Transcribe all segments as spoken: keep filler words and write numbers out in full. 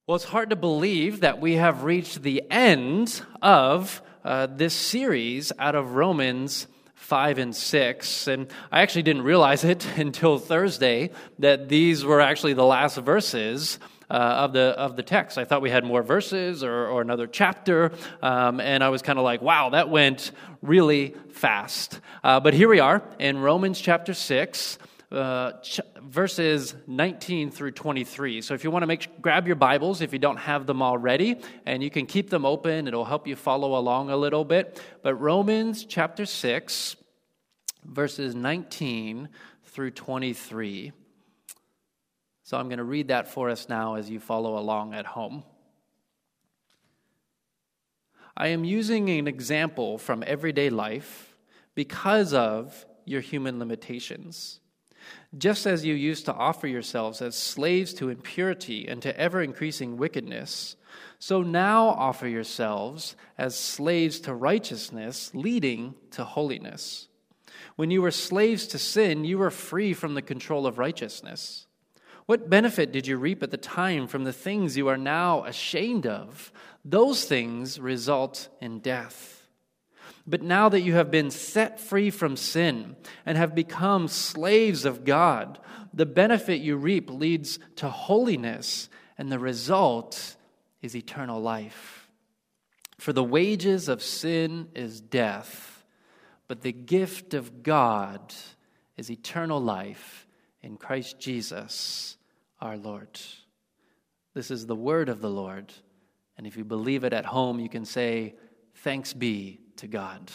Well, it's hard to believe that we have reached the end of uh, this series out of Romans five and six. And I actually didn't realize it until Thursday that these were actually the last verses uh, of the of the text. I thought we had more verses or, or another chapter, um, and I was kind of like, wow, that went really fast. Uh, but here we are in Romans chapter six. Uh, ch- verses nineteen through twenty-three. So if you want to make grab your Bibles if you don't have them already, and you can keep them open. It'll help you follow along a little bit. But Romans chapter six, verses nineteen through twenty-three. So I'm going to read that for us now as you follow along at home. I am using an example from everyday life because of your human limitations. Just as you used to offer yourselves as slaves to impurity and to ever-increasing wickedness, so now offer yourselves as slaves to righteousness, leading to holiness. When you were slaves to sin, you were free from the control of righteousness. What benefit did you reap at the time from the things you are now ashamed of? Those things result in death. But now that you have been set free from sin and have become slaves of God, the benefit you reap leads to holiness, and the result is eternal life. For the wages of sin is death, but the gift of God is eternal life in Christ Jesus our Lord. This is the word of the Lord, and if you believe it at home, you can say, "Thanks be to God."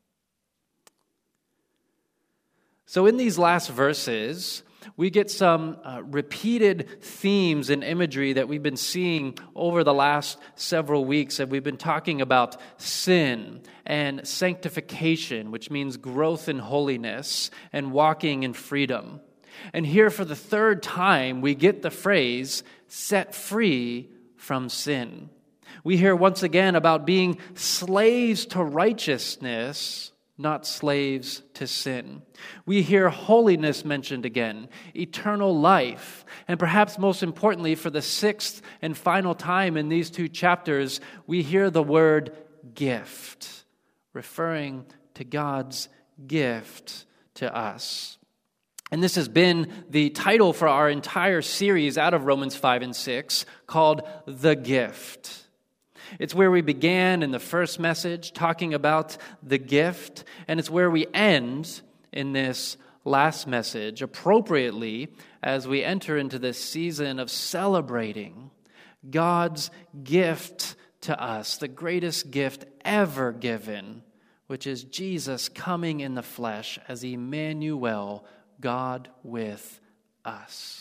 So in these last verses, we get some uh, repeated themes and imagery that we've been seeing over the last several weeks. And we've been talking about sin and sanctification, which means growth in holiness and walking in freedom. And here for the third time, we get the phrase, set free from sin. We hear once again about being slaves to righteousness, not slaves to sin. We hear holiness mentioned again, eternal life, and perhaps most importantly, for the sixth and final time in these two chapters, we hear the word gift, referring to God's gift to us. And this has been the title for our entire series out of Romans five and six, called The Gift. It's where we began in the first message talking about the gift, and it's where we end in this last message appropriately as we enter into this season of celebrating God's gift to us, the greatest gift ever given, which is Jesus coming in the flesh as Emmanuel, God with us.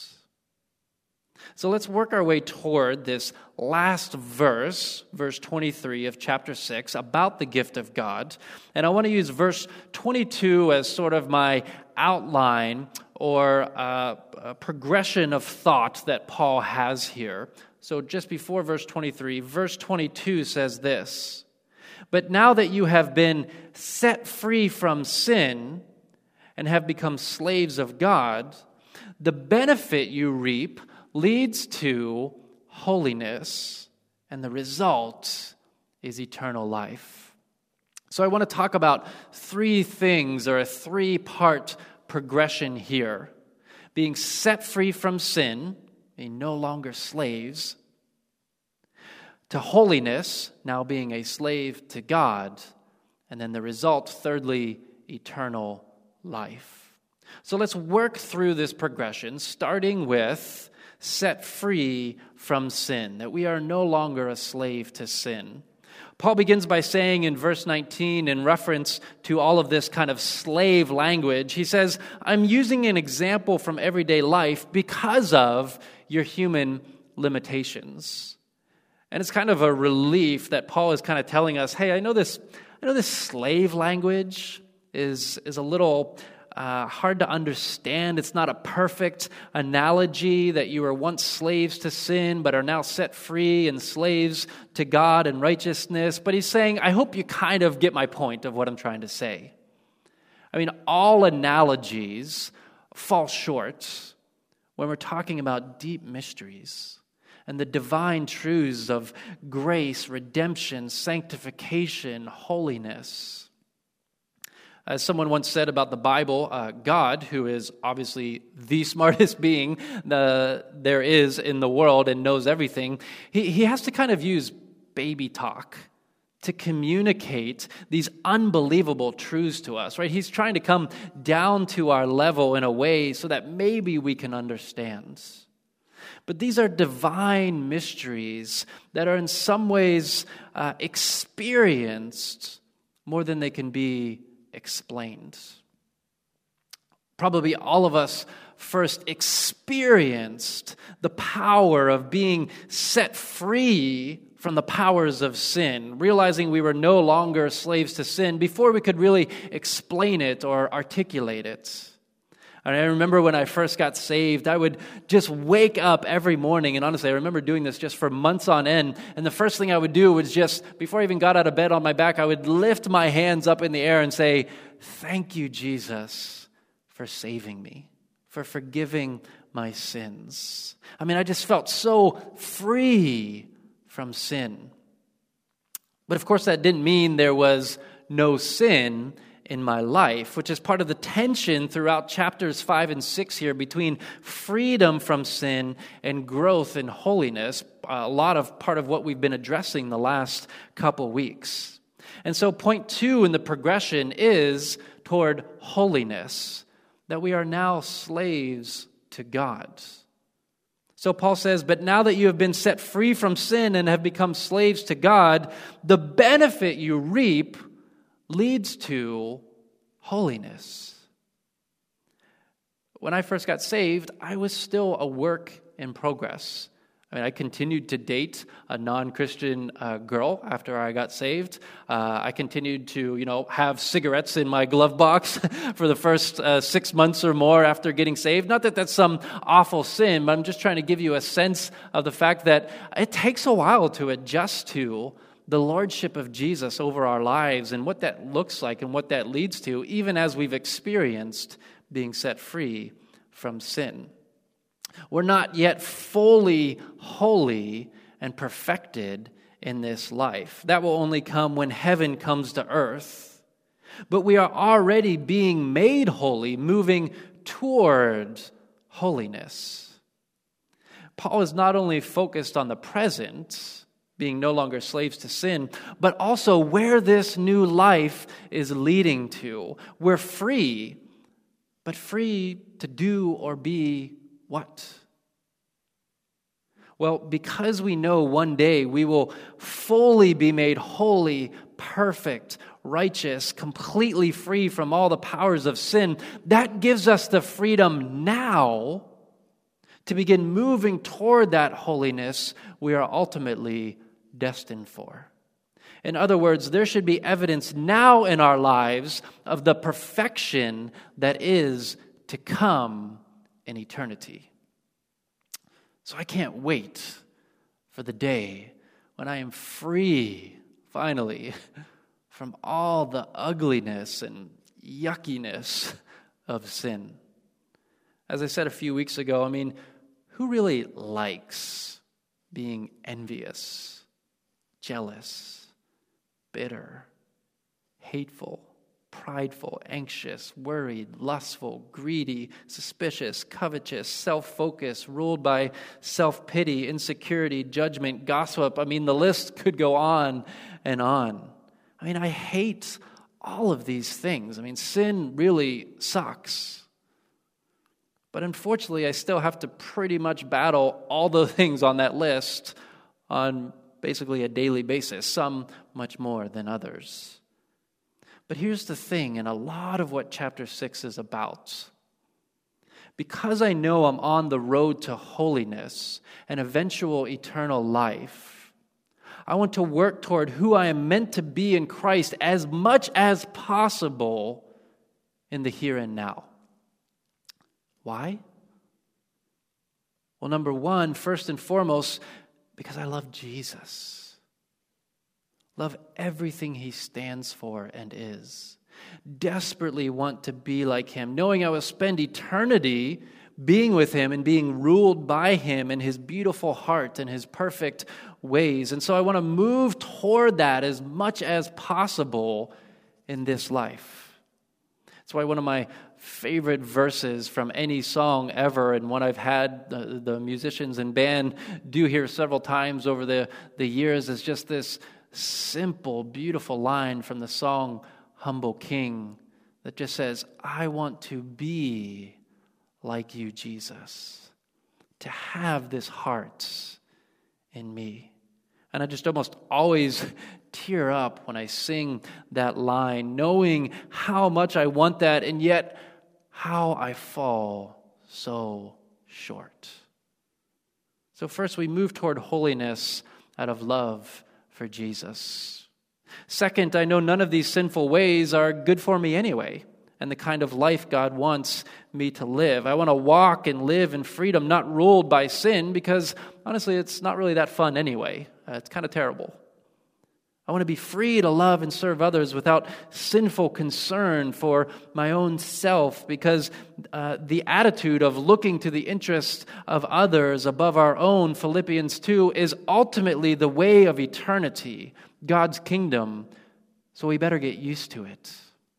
So let's work our way toward this last verse, verse twenty-three of chapter six, about the gift of God. And I want to use verse twenty-two as sort of my outline or uh, a progression of thought that Paul has here. So just before verse twenty-three, verse twenty-two says this: "But now that you have been set free from sin and have become slaves of God, the benefit you reap leads to holiness, and the result is eternal life." So I want to talk about three things, or a three-part progression here. Being set free from sin, being no longer slaves, to holiness, now being a slave to God, and then the result, thirdly, eternal life. So let's work through this progression, starting with set free from sin, that we are no longer a slave to sin. Paul begins by saying in verse nineteen, in reference to all of this kind of slave language, he says, "I'm using an example from everyday life because of your human limitations." And it's kind of a relief that Paul is kind of telling us, hey, I know this, I know this slave language is, is a little Uh, hard to understand. It's not a perfect analogy that you were once slaves to sin but are now set free and slaves to God and righteousness. But he's saying, I hope you kind of get my point of what I'm trying to say. I mean, all analogies fall short when we're talking about deep mysteries. and the divine truths of grace, redemption, sanctification, holiness. As someone once said about the Bible, uh, God, who is obviously the smartest being the, there is in the world and knows everything, he, he has to kind of use baby talk to communicate these unbelievable truths to us, right? He's trying to come down to our level in a way so that maybe we can understand. But these are divine mysteries that are in some ways uh, experienced more than they can be explained. Probably all of us first experienced the power of being set free from the powers of sin, realizing we were no longer slaves to sin before we could really explain it or articulate it. And I remember when I first got saved, I would just wake up every morning, and honestly, I remember doing this just for months on end, and the first thing I would do was just, before I even got out of bed on my back, I would lift my hands up in the air and say, "Thank you, Jesus, for saving me, for forgiving my sins." I mean, I just felt so free from sin. But of course, that didn't mean there was no sin in my life, which is part of the tension throughout chapters five and six here between freedom from sin and growth in holiness, a lot of part of what we've been addressing the last couple weeks. And so point two in the progression is toward holiness, that we are now slaves to God. So Paul says, "But now that you have been set free from sin and have become slaves to God, the benefit you reap leads to holiness." When I first got saved, I was still a work in progress. I mean, I continued to date a non-Christian uh, girl after I got saved. Uh, I continued to, you know, have cigarettes in my glove box for the first uh, six months or more after getting saved. Not that that's some awful sin, but I'm just trying to give you a sense of the fact that it takes a while to adjust to the lordship of Jesus over our lives and what that looks like and what that leads to, even as we've experienced being set free from sin. We're not yet fully holy and perfected in this life. That will only come when heaven comes to earth. But we are already being made holy, moving toward holiness. Paul is not only focused on the present, being no longer slaves to sin, but also where this new life is leading to. We're free, but free to do or be what? Well, because we know one day we will fully be made holy, perfect, righteous, completely free from all the powers of sin, that gives us the freedom now to begin moving toward that holiness we are ultimately destined for. In other words, there should be evidence now in our lives of the perfection that is to come in eternity. So I can't wait for the day when I am free, finally, from all the ugliness and yuckiness of sin. As I said a few weeks ago, I mean, who really likes being envious, jealous, bitter, hateful, prideful, anxious, worried, lustful, greedy, suspicious, covetous, self-focused, ruled by self-pity, insecurity, judgment, gossip? I mean, the list could go on and on. I mean, I hate all of these things. I mean, sin really sucks. But unfortunately, I still have to pretty much battle all the things on that list on basically a daily basis, some much more than others. But here's the thing, and a lot of what chapter six is about. Because I know I'm on the road to holiness and eventual eternal life, I want to work toward who I am meant to be in Christ as much as possible in the here and now. Why? Well, number one, first and foremost, because I love Jesus. Love everything he stands for and is. Desperately want to be like him, knowing I will spend eternity being with him and being ruled by him and his beautiful heart and his perfect ways. And so I want to move toward that as much as possible in this life. That's why one of my favorite verses from any song ever, and one I've had the, the musicians and band do here several times over the, the years, is just this simple, beautiful line from the song Humble King that just says, I want to be like you, Jesus, to have this heart in me. And I just almost always tear up when I sing that line, knowing how much I want that, and yet how I fall so short. So first, we move toward holiness out of love for Jesus. Second, I know none of these sinful ways are good for me anyway, and the kind of life God wants me to live. I want to walk and live in freedom, not ruled by sin, because honestly, it's not really that fun anyway. Uh, it's kind of terrible. I want to be free to love and serve others without sinful concern for my own self, because uh, the attitude of looking to the interests of others above our own, Philippians two, is ultimately the way of eternity, God's kingdom. So we better get used to it.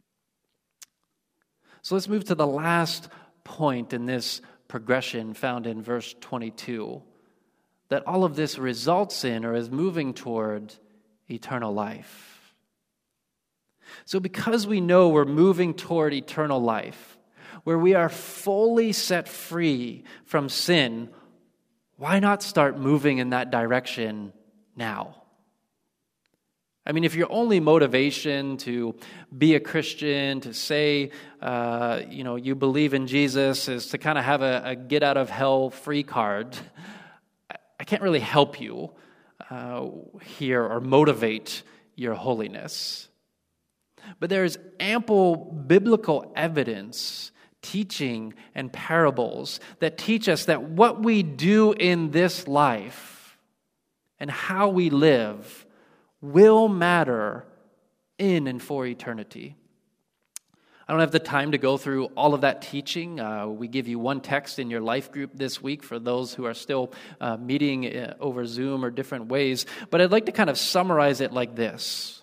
So let's move to the last point in this progression found in verse twenty-two, that all of this results in or is moving toward eternal life. So because we know we're moving toward eternal life, where we are fully set free from sin, why not start moving in that direction now? I mean, if your only motivation to be a Christian, to say, uh, you know, you believe in Jesus is to kind of have a, a get-out-of-hell-free card, I can't really help you uh, here or motivate your holiness. But there is ample biblical evidence, teaching, and parables that teach us that what we do in this life and how we live will matter in and for eternity. I don't have the time to go through all of that teaching. Uh, we give you one text in your life group this week for those who are still uh, meeting over Zoom or different ways. But I'd like to kind of summarize it like this: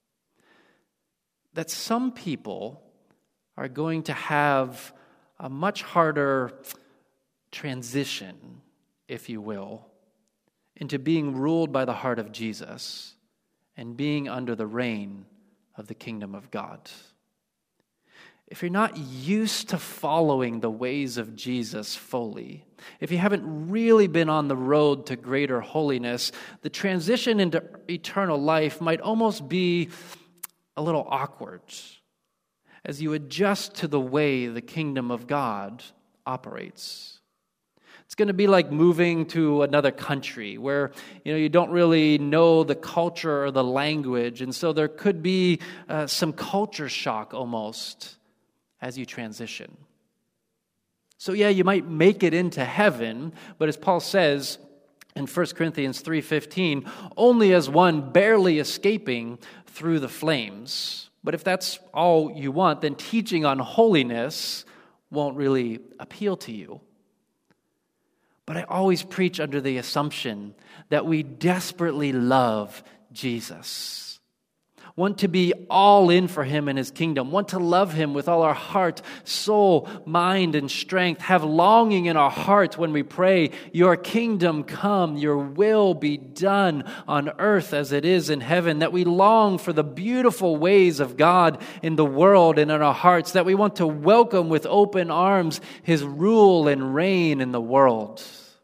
that some people are going to have a much harder transition, if you will, into being ruled by the heart of Jesus and being under the reign of the kingdom of God. If you're not used to following the ways of Jesus fully, if you haven't really been on the road to greater holiness, the transition into eternal life might almost be a little awkward as you adjust to the way the kingdom of God operates. It's going to be like moving to another country where, you know, you don't really know the culture or the language, and so there could be uh, some culture shock almost as you transition. So yeah, you might make it into heaven, but as Paul says in First Corinthians three fifteen, only as one barely escaping through the flames. But if that's all you want, then teaching on holiness won't really appeal to you. But I always preach under the assumption that we desperately love Jesus, want to be all in for him and his kingdom, want to love him with all our heart, soul, mind, and strength, have longing in our heart when we pray, your kingdom come, your will be done on earth as it is in heaven, that we long for the beautiful ways of God in the world and in our hearts, that we want to welcome with open arms his rule and reign in the world.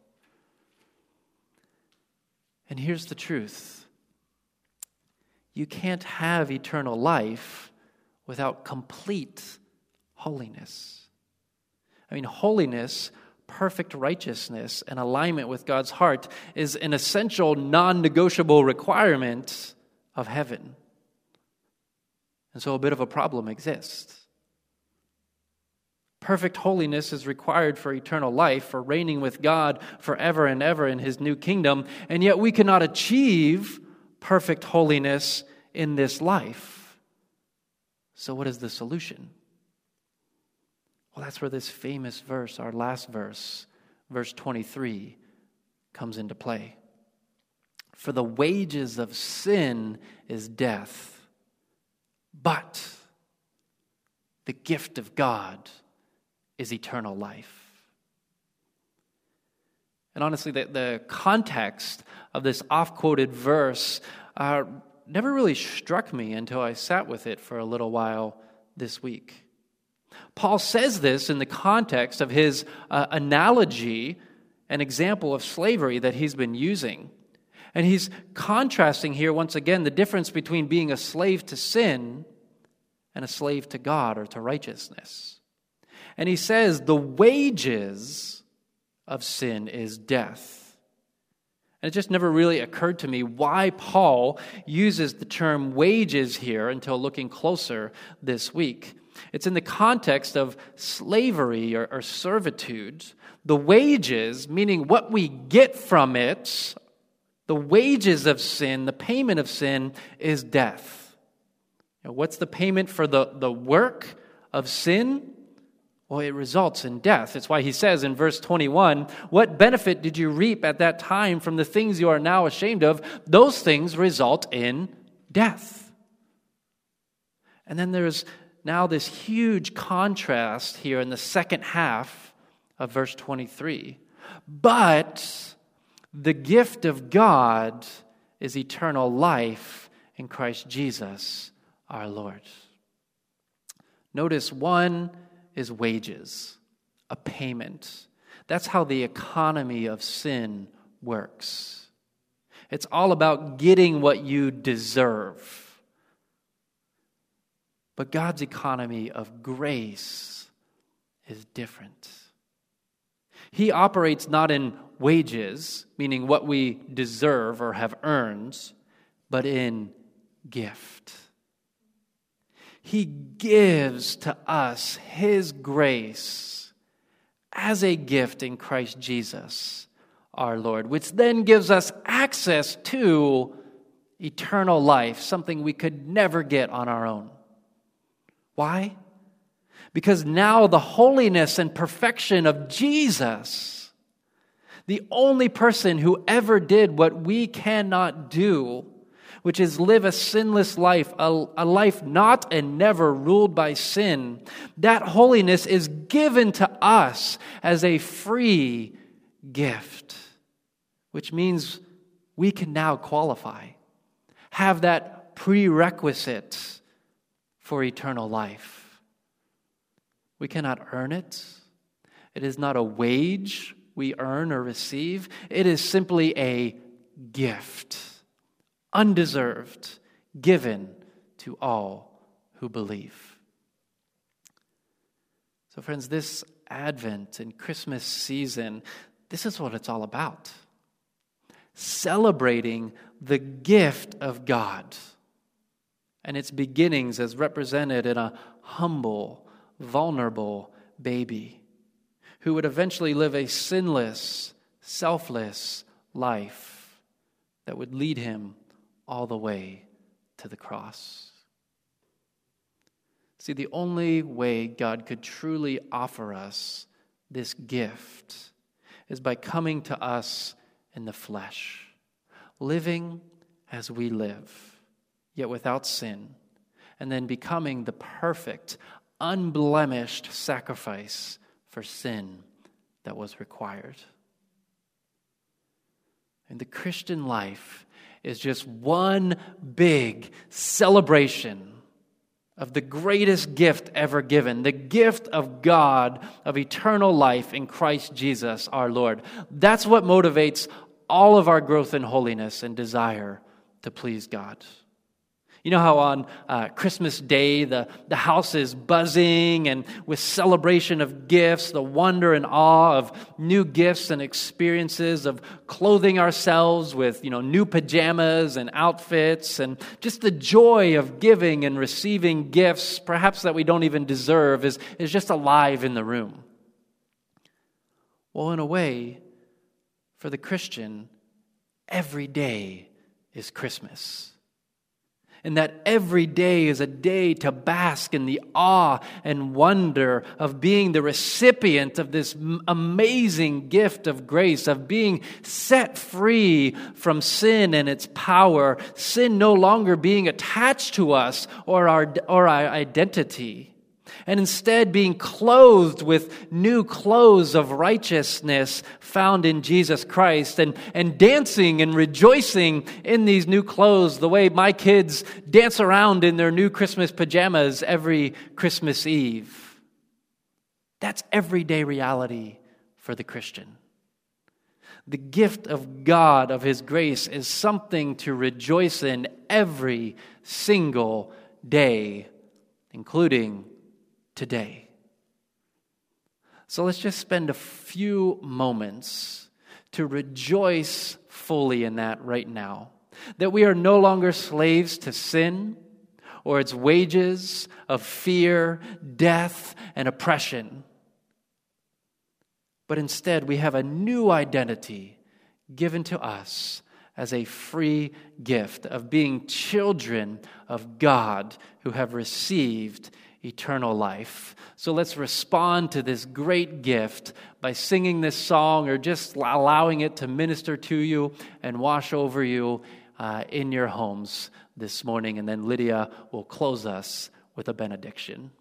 And here's the truth. You can't have eternal life without complete holiness. I mean, holiness, perfect righteousness, and alignment with God's heart is an essential, non-negotiable requirement of heaven. And so a bit of a problem exists. Perfect holiness is required for eternal life, for reigning with God forever and ever in his new kingdom, and yet we cannot achieve perfect holiness in this life. So what is the solution? Well, that's where this famous verse, our last verse, verse twenty-three, comes into play. For the wages of sin is death, but the gift of God is eternal life. And honestly, the, the context of this oft-quoted verse uh, never really struck me until I sat with it for a little while this week. Paul says this in the context of his uh, analogy, an example of slavery that he's been using. And he's contrasting here, once again, the difference between being a slave to sin and a slave to God or to righteousness. And he says the wages of sin is death. And it just never really occurred to me why Paul uses the term wages here until looking closer this week. It's in the context of slavery or, or servitude. The wages, meaning what we get from it, the wages of sin, the payment of sin, is death. You know, what's the payment for the, the work of sin? Well, it results in death. It's why he says in verse twenty-one, what benefit did you reap at that time from the things you are now ashamed of? Those things result in death. And then there's now this huge contrast here in the second half of verse twenty-three. But the gift of God is eternal life in Christ Jesus our Lord. Notice one is wages, a payment. That's how the economy of sin works. It's all about getting what you deserve. But God's economy of grace is different. He operates not in wages, meaning what we deserve or have earned, but in gift. He gives to us His grace as a gift in Christ Jesus, our Lord, which then gives us access to eternal life, something we could never get on our own. Why? Because now the holiness and perfection of Jesus, the only person who ever did what we cannot do, which is live a sinless life, a, a life not and never ruled by sin, that holiness is given to us as a free gift, which means we can now qualify, have that prerequisite for eternal life. We cannot earn it. It is not a wage we earn or receive. It is simply a gift, undeserved, given to all who believe. So friends, this Advent and Christmas season, this is what it's all about. Celebrating the gift of God and its beginnings as represented in a humble, vulnerable baby who would eventually live a sinless, selfless life that would lead him all the way to the cross. See, the only way God could truly offer us this gift is by coming to us in the flesh, living as we live, yet without sin, and then becoming the perfect, unblemished sacrifice for sin that was required. And the Christian life is just one big celebration of the greatest gift ever given, the gift of God of eternal life in Christ Jesus our Lord. That's what motivates all of our growth in holiness and desire to please God. You know how on uh, Christmas Day, the, the house is buzzing and with celebration of gifts, the wonder and awe of new gifts and experiences, of clothing ourselves with, you know, new pajamas and outfits, and just the joy of giving and receiving gifts, perhaps that we don't even deserve, is, is just alive in the room. Well, in a way, for the Christian, every day is Christmas. and that every day is a day to bask in the awe and wonder of being the recipient of this amazing gift of grace, of being set free from sin and its power, sin no longer being attached to us or our, or our identity, and instead being clothed with new clothes of righteousness found in Jesus Christ, and, and dancing and rejoicing in these new clothes the way my kids dance around in their new Christmas pajamas every Christmas Eve. That's everyday reality for the Christian. The gift of God, of His grace, is something to rejoice in every single day, including today. So let's just spend a few moments to rejoice fully in that right now. That we are no longer slaves to sin or its wages of fear, death, and oppression. But instead, we have a new identity given to us as a free gift of being children of God who have received eternal life. So let's respond to this great gift by singing this song or just allowing it to minister to you and wash over you uh, in your homes this morning. And then Lydia will close us with a benediction.